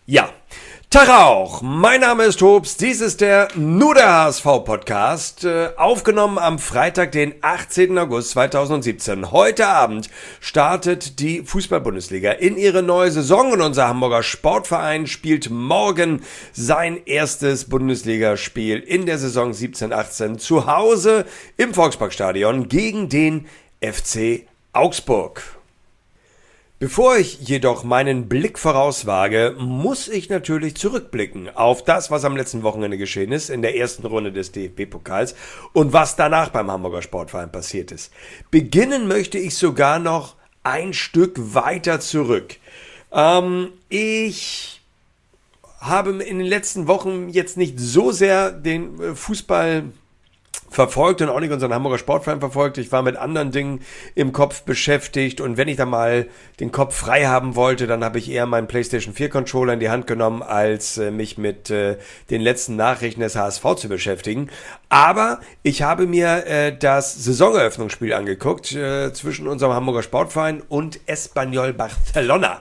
Ja, Tag auch. Mein Name ist Tops. Dies ist der Nur der HSV-Podcast, aufgenommen am Freitag, den 18. August 2017. Heute Abend startet die Fußball-Bundesliga in ihre neue Saison und unser Hamburger Sportverein spielt morgen sein erstes Bundesligaspiel in der Saison 17/18 zu Hause im Volksparkstadion gegen den FC Augsburg. Bevor ich jedoch meinen Blick vorauswage, muss ich natürlich zurückblicken auf das, was am letzten Wochenende geschehen ist, in der ersten Runde des DFB-Pokals und was danach beim Hamburger Sportverein passiert ist. Beginnen möchte ich sogar noch ein Stück weiter zurück. Ich habe in den letzten Wochen jetzt nicht so sehr den Fußball verfolgt und auch nicht unseren Hamburger Sportverein verfolgt. Ich war mit anderen Dingen im Kopf beschäftigt und wenn ich dann mal den Kopf frei haben wollte, dann habe ich eher meinen PlayStation 4 Controller in die Hand genommen, als mich mit den letzten Nachrichten des HSV zu beschäftigen. Aber ich habe mir das Saisoneröffnungsspiel angeguckt zwischen unserem Hamburger Sportverein und Espanyol Barcelona.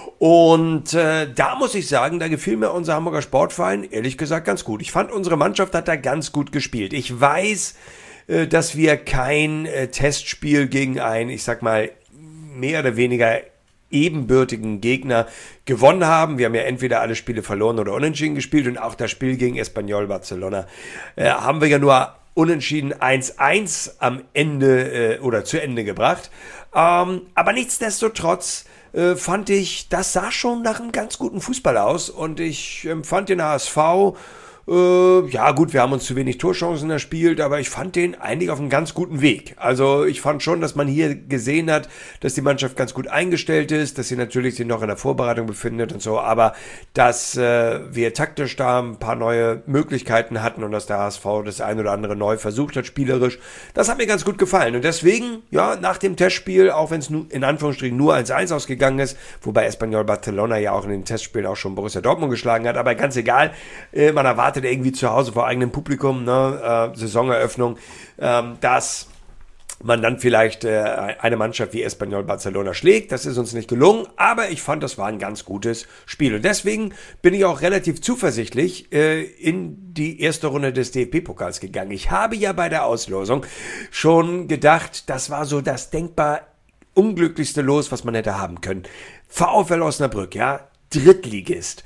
Und da muss ich sagen, da gefiel mir unser Hamburger Sportverein ehrlich gesagt ganz gut. Ich fand, unsere Mannschaft hat da ganz gut gespielt. Ich weiß, dass wir kein Testspiel gegen einen, ich sag mal, mehr oder weniger ebenbürtigen Gegner gewonnen haben. Wir haben ja entweder alle Spiele verloren oder unentschieden gespielt und auch das Spiel gegen Espanyol Barcelona haben wir ja nur unentschieden 1-1 am Ende oder zu Ende gebracht. Aber nichtsdestotrotz fand ich, das sah schon nach einem ganz guten Fußball aus und ich fand den HSV, ja gut, wir haben uns zu wenig Torchancen erspielt, aber ich fand den eigentlich auf einem ganz guten Weg. Also ich fand schon, dass man hier gesehen hat, dass die Mannschaft ganz gut eingestellt ist, dass sie natürlich sich noch in der Vorbereitung befindet und so, aber dass wir taktisch da ein paar neue Möglichkeiten hatten und dass der HSV das ein oder andere neu versucht hat, spielerisch, das hat mir ganz gut gefallen. Und deswegen, ja, nach dem Testspiel, auch wenn es in Anführungsstrichen nur 1-1 ausgegangen ist, wobei Espanyol Barcelona ja auch in den Testspielen auch schon Borussia Dortmund geschlagen hat, aber ganz egal, man erwartet irgendwie zu Hause vor eigenem Publikum, Saisoneröffnung, dass man dann vielleicht eine Mannschaft wie Espanyol Barcelona schlägt. Das ist uns nicht gelungen, aber ich fand, das war ein ganz gutes Spiel. Und deswegen bin ich auch relativ zuversichtlich in die erste Runde des DFB-Pokals gegangen. Ich habe ja bei der Auslosung schon gedacht, das war so das denkbar unglücklichste Los, was man hätte haben können. VfL Osnabrück, ja, Drittligist,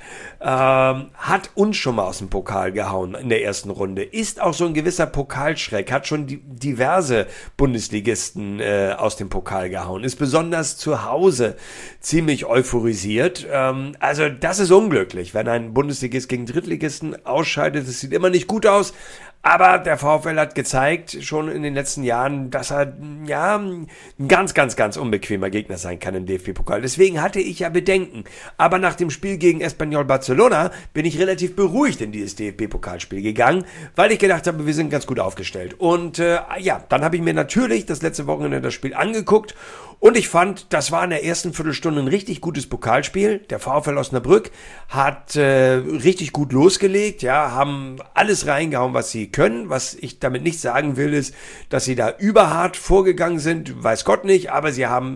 hat uns schon mal aus dem Pokal gehauen in der ersten Runde, ist auch so ein gewisser Pokalschreck, hat schon diverse Bundesligisten aus dem Pokal gehauen, ist besonders zu Hause ziemlich euphorisiert. Also das ist unglücklich, wenn ein Bundesligist gegen Drittligisten ausscheidet, das sieht immer nicht gut aus. Aber der VfL hat gezeigt, schon in den letzten Jahren, dass er ja ein ganz, ganz, ganz unbequemer Gegner sein kann im DFB-Pokal. Deswegen hatte ich ja Bedenken. Aber nach dem Spiel gegen Espanyol Barcelona bin ich relativ beruhigt in dieses DFB-Pokalspiel gegangen, weil ich gedacht habe, wir sind ganz gut aufgestellt. Und dann habe ich mir natürlich das letzte Wochenende das Spiel angeguckt und ich fand, das war in der ersten Viertelstunde ein richtig gutes Pokalspiel. Der VfL Osnabrück hat richtig gut losgelegt, ja, haben alles reingehauen, was sie können. Was ich damit nicht sagen will, ist, dass sie da überhart vorgegangen sind, weiß Gott nicht, aber sie haben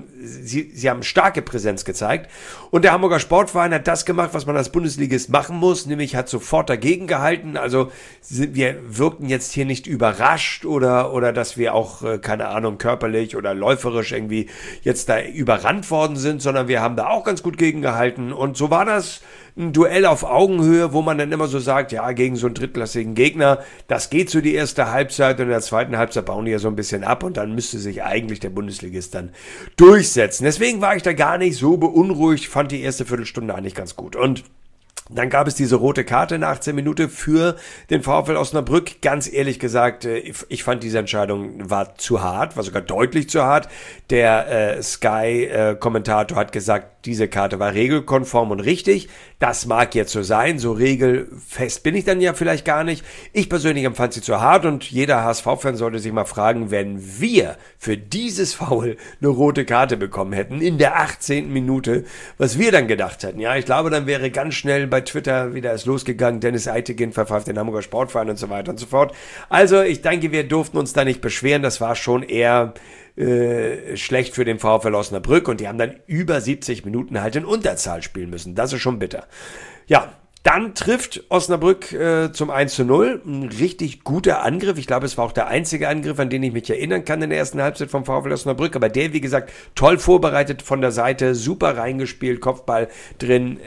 starke Präsenz gezeigt. Und der Hamburger Sportverein hat das gemacht, was man als Bundesligist machen muss, nämlich hat sofort dagegen gehalten. Also wir wirkten jetzt hier nicht überrascht oder dass wir auch, keine Ahnung, körperlich oder läuferisch irgendwie jetzt da überrannt worden sind, sondern wir haben da auch ganz gut gegengehalten. Und so war das ein Duell auf Augenhöhe, wo man dann immer so sagt, ja, gegen so einen drittklassigen Gegner, das geht so die erste Halbzeit und in der zweiten Halbzeit bauen die ja so ein bisschen ab und dann müsste sich eigentlich der Bundesligist dann durchsetzen. Deswegen war ich da gar nicht so beunruhigt, fand die erste Viertelstunde eigentlich ganz gut. Und dann gab es diese rote Karte in der 18 Minute für den VfL Osnabrück. Ganz ehrlich gesagt, ich fand diese Entscheidung war zu hart, war sogar deutlich zu hart. Der Sky-Kommentator hat gesagt, diese Karte war regelkonform und richtig. Das mag jetzt so sein, so regelfest bin ich dann ja vielleicht gar nicht. Ich persönlich empfand sie zu hart und jeder HSV-Fan sollte sich mal fragen, wenn wir für dieses Foul eine rote Karte bekommen hätten in der 18. Minute, was wir dann gedacht hätten. Ja, ich glaube, dann wäre ganz schnell bei Twitter wieder es losgegangen, Dennis Eitekin verpfeift den Hamburger Sportverein und so weiter und so fort. Also ich denke, wir durften uns da nicht beschweren, das war schon eher schlecht für den VfL Osnabrück und die haben dann über 70 Minuten halt in Unterzahl spielen müssen. Das ist schon bitter. Ja, dann trifft Osnabrück zum 1:0. Ein richtig guter Angriff. Ich glaube, es war auch der einzige Angriff, an den ich mich erinnern kann in der ersten Halbzeit vom VfL Osnabrück. Aber der, wie gesagt, toll vorbereitet von der Seite, super reingespielt, Kopfball drin.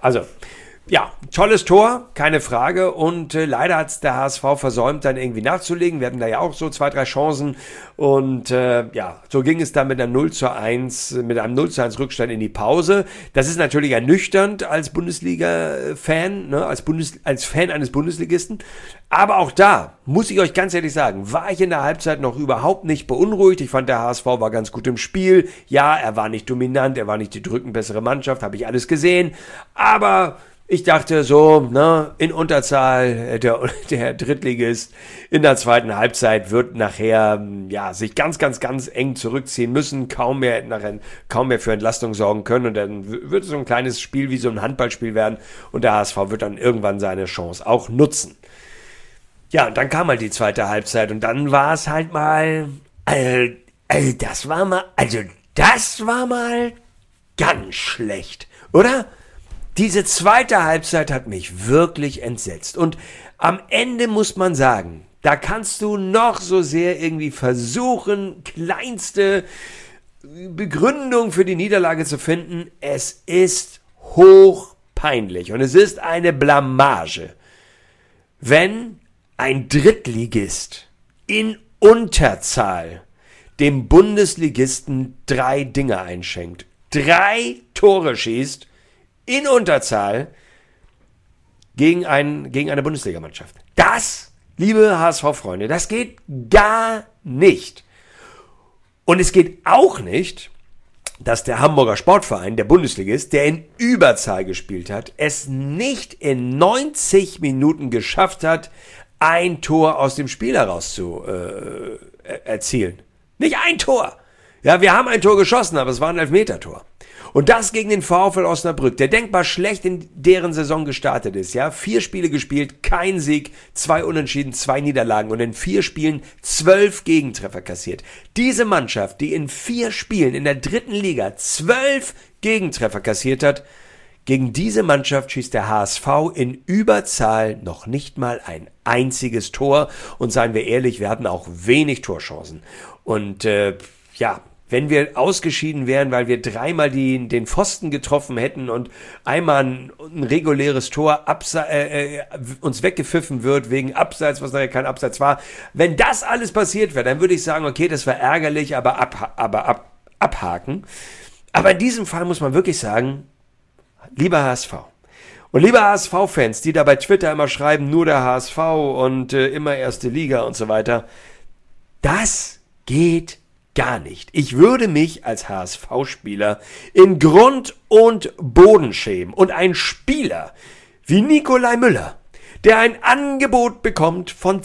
Ja, tolles Tor, keine Frage. Und leider hat es der HSV versäumt, dann irgendwie nachzulegen. Wir hatten da ja auch so 2, 3 Chancen. Und so ging es dann mit einem 0:1 Rückstand in die Pause. Das ist natürlich ernüchternd als Bundesliga-Fan, ne, als Fan eines Bundesligisten. Aber auch da, muss ich euch ganz ehrlich sagen, war ich in der Halbzeit noch überhaupt nicht beunruhigt. Ich fand, der HSV war ganz gut im Spiel. Ja, er war nicht dominant, er war nicht die drückend bessere Mannschaft, habe ich alles gesehen. Aber ich dachte so, ne, in Unterzahl, der Drittligist in der zweiten Halbzeit wird nachher, sich ganz, ganz, ganz eng zurückziehen müssen, kaum mehr für Entlastung sorgen können und dann wird es so ein kleines Spiel wie so ein Handballspiel werden und der HSV wird dann irgendwann seine Chance auch nutzen. Ja, und dann kam halt die zweite Halbzeit und dann war es halt mal, das war mal ganz schlecht, oder? Diese zweite Halbzeit hat mich wirklich entsetzt. Und am Ende muss man sagen, da kannst du noch so sehr irgendwie versuchen, kleinste Begründung für die Niederlage zu finden. Es ist hochpeinlich und es ist eine Blamage, wenn ein Drittligist in Unterzahl dem Bundesligisten 3 Dinge einschenkt, 3 Tore schießt, in Unterzahl gegen eine Bundesligamannschaft. Das, liebe HSV-Freunde, das geht gar nicht. Und es geht auch nicht, dass der Hamburger Sportverein, der Bundesligist, der in Überzahl gespielt hat, es nicht in 90 Minuten geschafft hat, ein Tor aus dem Spiel heraus zu erzielen. Nicht ein Tor. Ja, wir haben ein Tor geschossen, aber es war ein Elfmetertor. Und das gegen den VfL Osnabrück, der denkbar schlecht in deren Saison gestartet ist. Ja, 4 Spiele gespielt, kein Sieg, 2 Unentschieden, 2 Niederlagen und in 4 Spielen 12 Gegentreffer kassiert. Diese Mannschaft, die in 4 Spielen in der 3. Liga 12 Gegentreffer kassiert hat, gegen diese Mannschaft schießt der HSV in Überzahl noch nicht mal ein einziges Tor. Und seien wir ehrlich, wir hatten auch wenig Torchancen. Und wenn wir ausgeschieden wären, weil wir 3-mal den Pfosten getroffen hätten und einmal ein reguläres Tor uns weggepfiffen wird wegen Abseits, was nachher kein Abseits war. Wenn das alles passiert wäre, dann würde ich sagen, okay, das war ärgerlich, aber abhaken. Aber in diesem Fall muss man wirklich sagen, lieber HSV. Und liebe HSV-Fans, die da bei Twitter immer schreiben, nur der HSV und immer erste Liga und so weiter, das geht gar nicht. Ich würde mich als HSV-Spieler in Grund und Boden schämen. Und ein Spieler wie Nikolai Müller, der ein Angebot bekommt von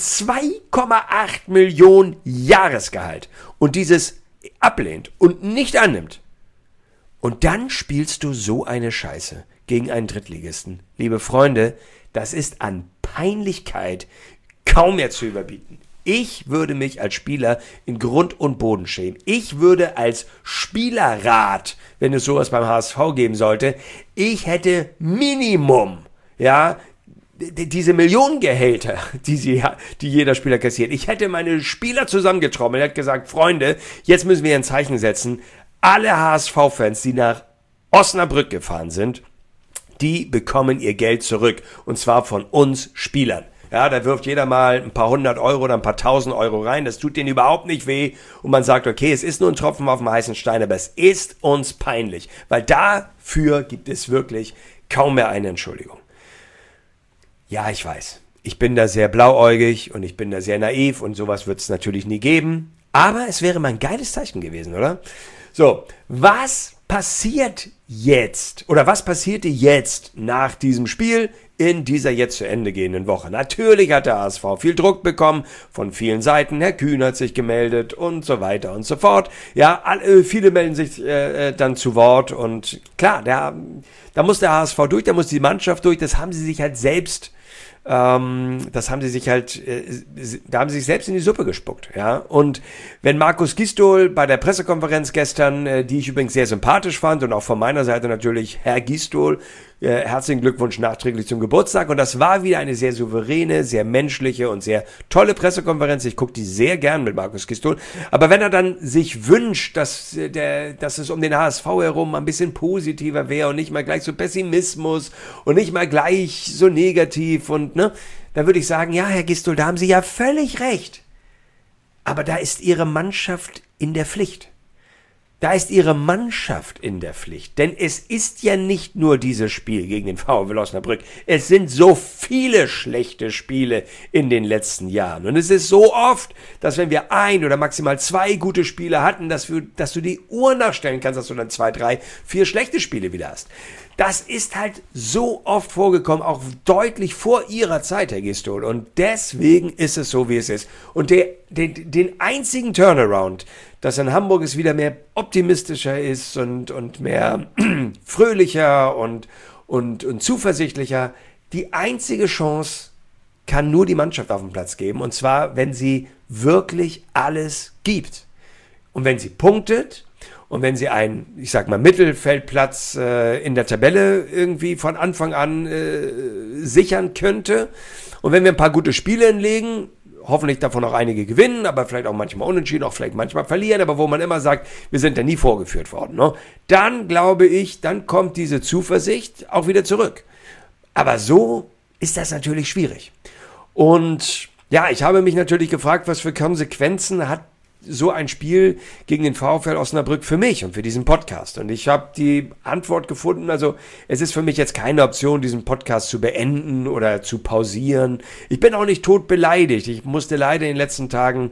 2,8 Millionen Jahresgehalt und dieses ablehnt und nicht annimmt. Und dann spielst du so eine Scheiße gegen einen Drittligisten. Liebe Freunde, das ist an Peinlichkeit kaum mehr zu überbieten. Ich würde mich als Spieler in Grund und Boden schämen. Ich würde als Spielerrat, wenn es sowas beim HSV geben sollte, ich hätte Minimum, diese Millionengehälter, die jeder Spieler kassiert. Ich hätte meine Spieler zusammengetrommelt, hätte gesagt, Freunde, jetzt müssen wir ein Zeichen setzen. Alle HSV-Fans, die nach Osnabrück gefahren sind, die bekommen ihr Geld zurück. Und zwar von uns Spielern. Ja, da wirft jeder mal ein paar 100 Euro oder ein paar 1000 Euro rein. Das tut denen überhaupt nicht weh. Und man sagt, okay, es ist nur ein Tropfen auf dem heißen Stein, aber es ist uns peinlich. Weil dafür gibt es wirklich kaum mehr eine Entschuldigung. Ja, ich weiß. Ich bin da sehr blauäugig und ich bin da sehr naiv und sowas wird es natürlich nie geben. Aber es wäre mal ein geiles Zeichen gewesen, oder? So, was passiert jetzt oder was passierte jetzt nach diesem Spiel in dieser jetzt zu Ende gehenden Woche? Natürlich hat der HSV viel Druck bekommen von vielen Seiten. Herr Kühn hat sich gemeldet und so weiter und so fort. Ja, viele melden sich dann zu Wort und klar, da muss der HSV durch, da muss die Mannschaft durch. Das haben sie sich halt selbst da haben sie sich selbst in die Suppe gespuckt, ja. Und wenn Markus Gisdol bei der Pressekonferenz gestern, die ich übrigens sehr sympathisch fand und auch von meiner Seite natürlich, Herr Gisdol, herzlichen Glückwunsch nachträglich zum Geburtstag. Und das war wieder eine sehr souveräne, sehr menschliche und sehr tolle Pressekonferenz. Ich gucke die sehr gern mit Markus Gisdol. Aber wenn er dann sich wünscht, dass es um den HSV herum ein bisschen positiver wäre und nicht mal gleich so Pessimismus und nicht mal gleich so negativ und dann würde ich sagen, ja, Herr Gisdol, da haben Sie ja völlig recht. Aber da ist Ihre Mannschaft in der Pflicht. Da ist Ihre Mannschaft in der Pflicht. Denn es ist ja nicht nur dieses Spiel gegen den VfL Osnabrück. Es sind so viele schlechte Spiele in den letzten Jahren. Und es ist so oft, dass wenn wir 1 oder maximal 2 gute Spiele hatten, dass du die Uhr nachstellen kannst, dass du dann 2, 3, 4 schlechte Spiele wieder hast. Das ist halt so oft vorgekommen, auch deutlich vor Ihrer Zeit, Herr Gisdol. Und deswegen ist es so, wie es ist. Und den einzigen Turnaround, dass in Hamburg es wieder mehr optimistischer ist und mehr fröhlicher und zuversichtlicher, die einzige Chance kann nur die Mannschaft auf dem Platz geben. Und zwar, wenn sie wirklich alles gibt. Und wenn sie punktet und wenn sie einen, ich sag mal, Mittelfeldplatz in der Tabelle irgendwie von Anfang an sichern könnte. Und wenn wir ein paar gute Spiele hinlegen, hoffentlich davon auch einige gewinnen, aber vielleicht auch manchmal unentschieden, auch vielleicht manchmal verlieren, aber wo man immer sagt, wir sind ja nie vorgeführt worden. Ne? Dann glaube ich, dann kommt diese Zuversicht auch wieder zurück. Aber so ist das natürlich schwierig. Und ja, ich habe mich natürlich gefragt, was für Konsequenzen hat so ein Spiel gegen den VfL Osnabrück für mich und für diesen Podcast. Und ich habe die Antwort gefunden, also es ist für mich jetzt keine Option, diesen Podcast zu beenden oder zu pausieren. Ich bin auch nicht tot beleidigt. Ich musste leider in den letzten Tagen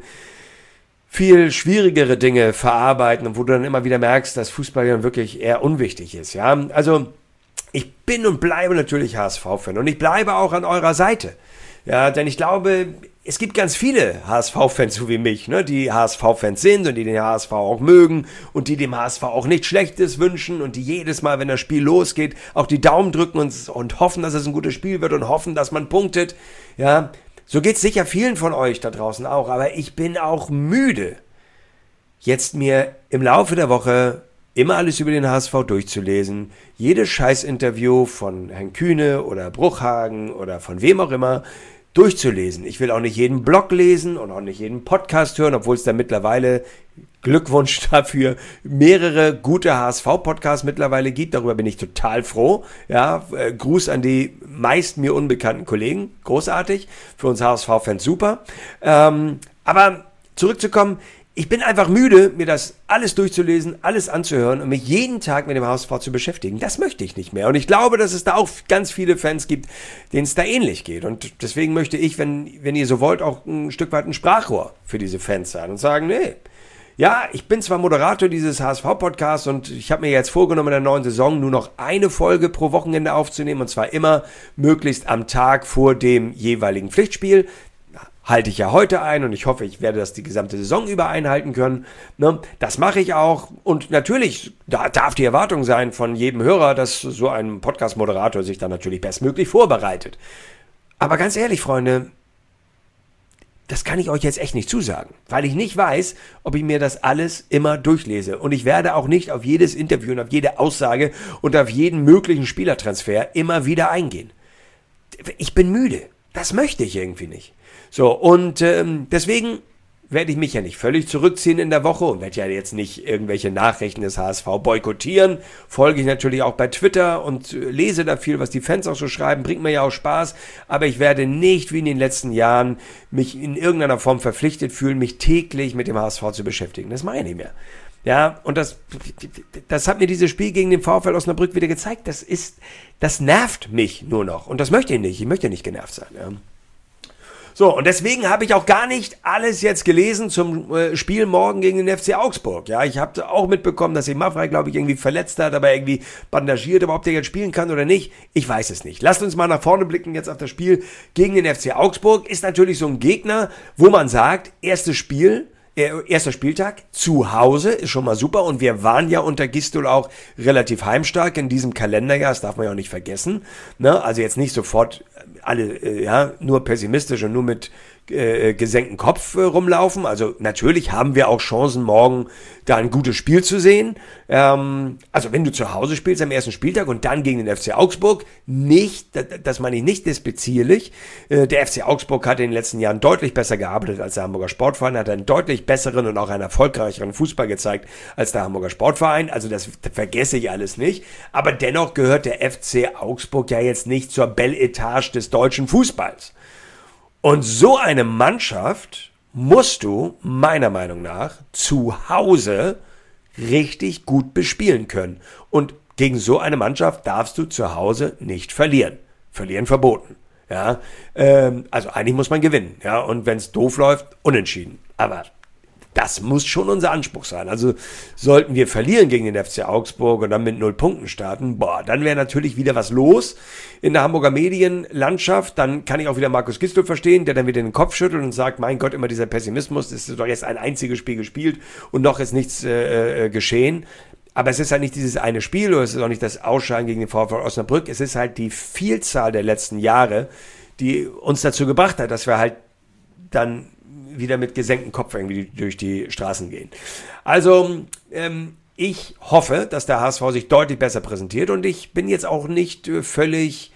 viel schwierigere Dinge verarbeiten, und wo du dann immer wieder merkst, dass Fußball ja wirklich eher unwichtig ist. Ja, also ich bin und bleibe natürlich HSV-Fan und ich bleibe auch an eurer Seite. Ja, denn ich glaube, es gibt ganz viele HSV-Fans, so wie mich, ne, die HSV-Fans sind und die den HSV auch mögen und die dem HSV auch nichts Schlechtes wünschen und die jedes Mal, wenn das Spiel losgeht, auch die Daumen drücken und hoffen, dass es ein gutes Spiel wird und hoffen, dass man punktet. Ja, so geht's sicher vielen von euch da draußen auch, aber ich bin auch müde, jetzt mir im Laufe der Woche immer alles über den HSV durchzulesen, jedes Scheißinterview von Herrn Kühne oder Bruchhagen oder von wem auch immer durchzulesen. Ich will auch nicht jeden Blog lesen und auch nicht jeden Podcast hören, obwohl es da mittlerweile, Glückwunsch dafür, mehrere gute HSV-Podcasts mittlerweile gibt. Darüber bin ich total froh. Ja, Gruß an die meist mir unbekannten Kollegen. Großartig. Für uns HSV-Fans super. Aber zurückzukommen, ich bin einfach müde, mir das alles durchzulesen, alles anzuhören und mich jeden Tag mit dem HSV zu beschäftigen. Das möchte ich nicht mehr. Und ich glaube, dass es da auch ganz viele Fans gibt, denen es da ähnlich geht. Und deswegen möchte ich, wenn ihr so wollt, auch ein Stück weit ein Sprachrohr für diese Fans sein und sagen, nee, ja, ich bin zwar Moderator dieses HSV-Podcasts und ich habe mir jetzt vorgenommen, in der neuen Saison nur noch eine Folge pro Wochenende aufzunehmen, und zwar immer möglichst am Tag vor dem jeweiligen Pflichtspiel. Halte ich ja heute ein und ich hoffe, ich werde das die gesamte Saison über einhalten können. Ne? Das mache ich auch, und natürlich da darf die Erwartung sein von jedem Hörer, dass so ein Podcast-Moderator sich dann natürlich bestmöglich vorbereitet. Aber ganz ehrlich, Freunde, das kann ich euch jetzt echt nicht zusagen, weil ich nicht weiß, ob ich mir das alles immer durchlese. Und ich werde auch nicht auf jedes Interview und auf jede Aussage und auf jeden möglichen Spielertransfer immer wieder eingehen. Ich bin müde. Das möchte ich irgendwie nicht. So, und deswegen werde ich mich ja nicht völlig zurückziehen in der Woche und werde ja jetzt nicht irgendwelche Nachrichten des HSV boykottieren. Folge ich natürlich auch bei Twitter und lese da viel, was die Fans auch so schreiben, bringt mir ja auch Spaß. Aber ich werde nicht, wie in den letzten Jahren, mich in irgendeiner Form verpflichtet fühlen, mich täglich mit dem HSV zu beschäftigen. Das mache ich nicht mehr. Ja, und das hat mir dieses Spiel gegen den VfL Osnabrück wieder gezeigt. Das nervt mich nur noch. Und das möchte ich nicht. Ich möchte nicht genervt sein. Ja. So, und deswegen habe ich auch gar nicht alles jetzt gelesen zum Spiel morgen gegen den FC Augsburg. Ja, ich habe auch mitbekommen, dass sich Maffrey, glaube ich, irgendwie verletzt hat, aber irgendwie bandagiert. Aber ob der jetzt spielen kann oder nicht, ich weiß es nicht. Lasst uns mal nach vorne blicken jetzt auf das Spiel gegen den FC Augsburg. Ist natürlich so ein Gegner, wo man sagt, erster Spieltag zu Hause ist schon mal super, und wir waren ja unter Gisdol auch relativ heimstark in diesem Kalenderjahr, das darf man ja auch nicht vergessen, ne? Also jetzt nicht sofort alle nur pessimistisch und nur mit gesenkten Kopf rumlaufen. Also natürlich haben wir auch Chancen, morgen da ein gutes Spiel zu sehen. Also wenn du zu Hause spielst am ersten Spieltag und dann gegen den FC Augsburg, nicht, das meine ich nicht despektierlich. Der FC Augsburg hat in den letzten Jahren deutlich besser gearbeitet als der Hamburger Sportverein, hat einen deutlich besseren und auch einen erfolgreicheren Fußball gezeigt als der Hamburger Sportverein. Also das vergesse ich alles nicht. Aber dennoch gehört der FC Augsburg ja jetzt nicht zur Belle Etage des deutschen Fußballs. Und so eine Mannschaft musst du, meiner Meinung nach, zu Hause richtig gut bespielen können. Und gegen so eine Mannschaft darfst du zu Hause nicht verlieren. Verlieren verboten. Ja, also eigentlich muss man gewinnen. Ja, und wenn es doof läuft, unentschieden. Aber das muss schon unser Anspruch sein. Also sollten wir verlieren gegen den FC Augsburg und dann mit 0 Punkten starten, dann wäre natürlich wieder was los in der Hamburger Medienlandschaft. Dann kann ich auch wieder Markus Gisdol verstehen, der dann wieder den Kopf schüttelt und sagt, mein Gott, immer dieser Pessimismus, es ist doch jetzt ein einziges Spiel gespielt und noch ist nichts geschehen. Aber es ist halt nicht dieses eine Spiel oder es ist auch nicht das Ausscheiden gegen den VfL Osnabrück. Es ist halt die Vielzahl der letzten Jahre, die uns dazu gebracht hat, dass wir halt dann wieder mit gesenktem Kopf irgendwie durch die Straßen gehen. Also ich hoffe, dass der HSV sich deutlich besser präsentiert und ich bin jetzt auch nicht völlig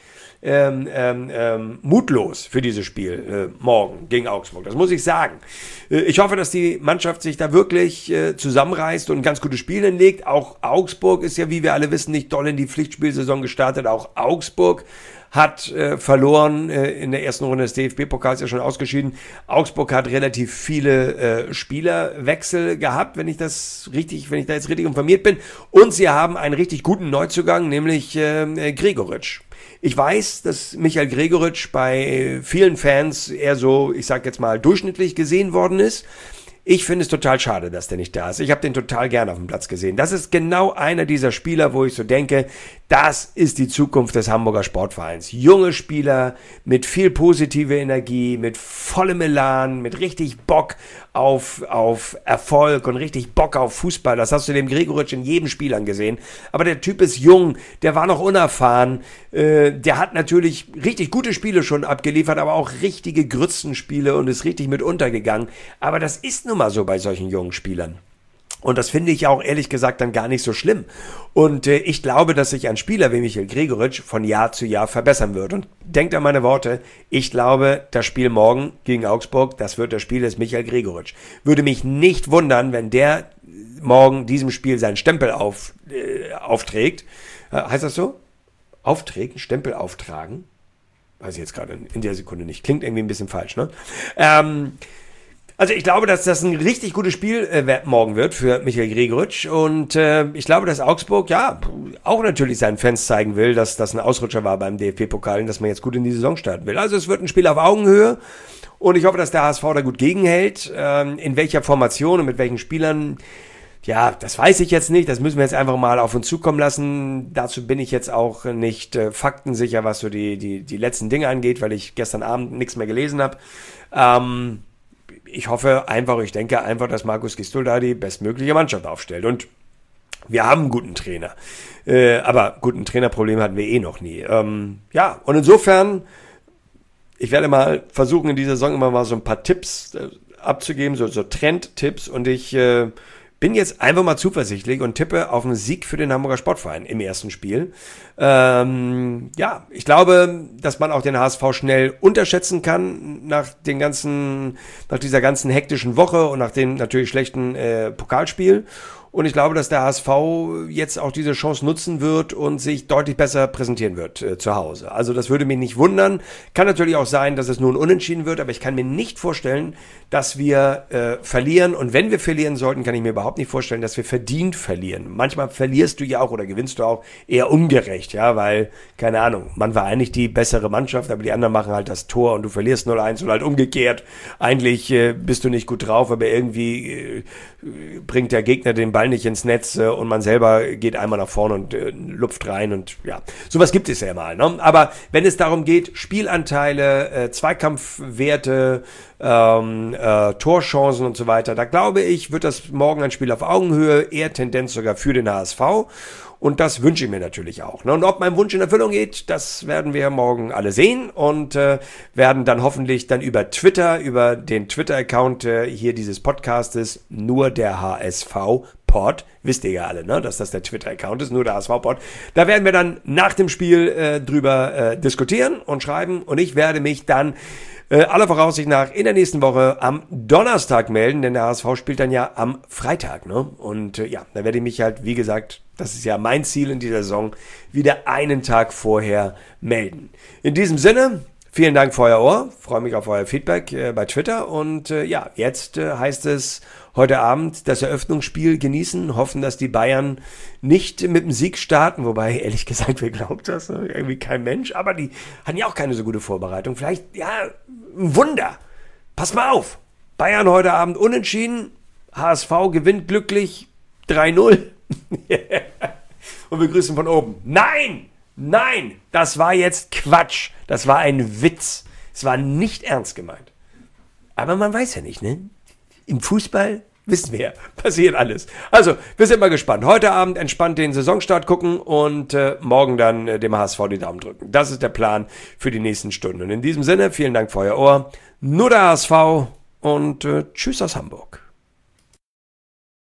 mutlos für dieses Spiel morgen gegen Augsburg. Das muss ich sagen. Ich hoffe, dass die Mannschaft sich da wirklich zusammenreißt und ein ganz gutes Spiel hinlegt. Auch Augsburg ist ja, wie wir alle wissen, nicht doll in die Pflichtspielsaison gestartet. Auch Augsburg hat verloren in der ersten Runde des DFB-Pokals, ja schon ausgeschieden. Augsburg hat relativ viele Spielerwechsel gehabt, wenn ich da jetzt richtig informiert bin. Und sie haben einen richtig guten Neuzugang, nämlich Gregoritsch. Ich weiß, dass Michael Gregoritsch bei vielen Fans eher so, ich sag jetzt mal, durchschnittlich gesehen worden ist. Ich finde es total schade, dass der nicht da ist. Ich habe den total gerne auf dem Platz gesehen. Das ist genau einer dieser Spieler, wo ich so denke, das ist die Zukunft des Hamburger Sportvereins. Junge Spieler mit viel positive Energie, mit vollem Elan, mit richtig Bock auf Erfolg und richtig Bock auf Fußball. Das hast du dem Gregoritsch in jedem Spiel angesehen. Aber der Typ ist jung, der war noch unerfahren. Der hat natürlich richtig gute Spiele schon abgeliefert, aber auch richtige Grützenspiele und ist richtig mit untergegangen. Aber das ist nun mal so bei solchen jungen Spielern. Und das finde ich auch ehrlich gesagt dann gar nicht so schlimm. Und ich glaube, dass sich ein Spieler wie Michael Gregoritsch von Jahr zu Jahr verbessern wird. Und denkt an meine Worte, ich glaube, das Spiel morgen gegen Augsburg, das wird das Spiel des Michael Gregoritsch. Würde mich nicht wundern, wenn der morgen diesem Spiel seinen Stempel aufträgt. Heißt das so? Aufträgt, einen Stempel auftragen? Weiß ich jetzt gerade in der Sekunde nicht. Klingt irgendwie ein bisschen falsch, ne? Also ich glaube, dass das ein richtig gutes Spiel morgen wird für Michael Gregoritsch und ich glaube, dass Augsburg ja auch natürlich seinen Fans zeigen will, dass das ein Ausrutscher war beim DFB-Pokal und dass man jetzt gut in die Saison starten will. Also es wird ein Spiel auf Augenhöhe und ich hoffe, dass der HSV da gut gegenhält. In welcher Formation und mit welchen Spielern, ja, das weiß ich jetzt nicht. Das müssen wir jetzt einfach mal auf uns zukommen lassen. Dazu bin ich jetzt auch nicht faktensicher, was so die letzten Dinge angeht, weil ich gestern Abend nichts mehr gelesen habe. Ich denke einfach, dass Markus Gisdol da die bestmögliche Mannschaft aufstellt. Und wir haben einen guten Trainer. Aber guten Trainerproblem hatten wir noch nie. Ja, und insofern, ich werde mal versuchen, in dieser Saison immer mal so ein paar Tipps abzugeben, so Trendtipps. Und ich bin jetzt einfach mal zuversichtlich und tippe auf einen Sieg für den Hamburger Sportverein im ersten Spiel. Ja, ich glaube, dass man auch den HSV schnell unterschätzen kann nach dieser ganzen hektischen Woche und nach dem natürlich schlechten Pokalspiel. Und ich glaube, dass der HSV jetzt auch diese Chance nutzen wird und sich deutlich besser präsentieren wird zu Hause. Also das würde mich nicht wundern. Kann natürlich auch sein, dass es nur ein Unentschieden wird, aber ich kann mir nicht vorstellen, dass wir verlieren. Und wenn wir verlieren sollten, kann ich mir überhaupt nicht vorstellen, dass wir verdient verlieren. Manchmal verlierst du ja auch oder gewinnst du auch eher ungerecht, ja, weil, keine Ahnung, man war eigentlich die bessere Mannschaft, aber die anderen machen halt das Tor und du verlierst 0-1 und halt umgekehrt. Eigentlich bist du nicht gut drauf, aber irgendwie bringt der Gegner den Ball nicht ins Netz und man selber geht einmal nach vorne und lupft rein und ja, sowas gibt es ja mal, ne? Aber wenn es darum geht, Spielanteile, Zweikampfwerte, Torchancen und so weiter, da glaube ich, wird das morgen ein Spiel auf Augenhöhe, eher Tendenz sogar für den HSV. und das wünsche ich mir natürlich auch. Ne? Und ob mein Wunsch in Erfüllung geht, das werden wir morgen alle sehen und werden dann hoffentlich dann über Twitter, über den Twitter-Account hier dieses Podcastes, nur der HSV Pod, wisst ihr ja alle, ne, dass das der Twitter-Account ist, nur der HSV-Pod. Da werden wir dann nach dem Spiel drüber diskutieren und schreiben und ich werde mich dann aller Voraussicht nach in der nächsten Woche am Donnerstag melden, denn der HSV spielt dann ja am Freitag, ne? Und ja, da werde ich mich halt, wie gesagt, das ist ja mein Ziel in dieser Saison, wieder einen Tag vorher melden. In diesem Sinne, vielen Dank für euer Ohr, freue mich auf euer Feedback bei Twitter und ja, jetzt heißt es heute Abend das Eröffnungsspiel genießen, hoffen, dass die Bayern nicht mit dem Sieg starten, wobei, ehrlich gesagt, wer glaubt das? Irgendwie kein Mensch, aber die hatten ja auch keine so gute Vorbereitung. Vielleicht, ja, ein Wunder. Pass mal auf, Bayern heute Abend unentschieden, HSV gewinnt glücklich 3-0 und wir grüßen von oben. Nein, das war jetzt Quatsch, das war ein Witz, es war nicht ernst gemeint. Aber man weiß ja nicht, ne? Im Fußball wissen wir, passiert alles. Also, wir sind mal gespannt. Heute Abend entspannt den Saisonstart gucken und morgen dann dem HSV die Daumen drücken. Das ist der Plan für die nächsten Stunden. Und in diesem Sinne, vielen Dank für euer Ohr. Nur der HSV und tschüss aus Hamburg.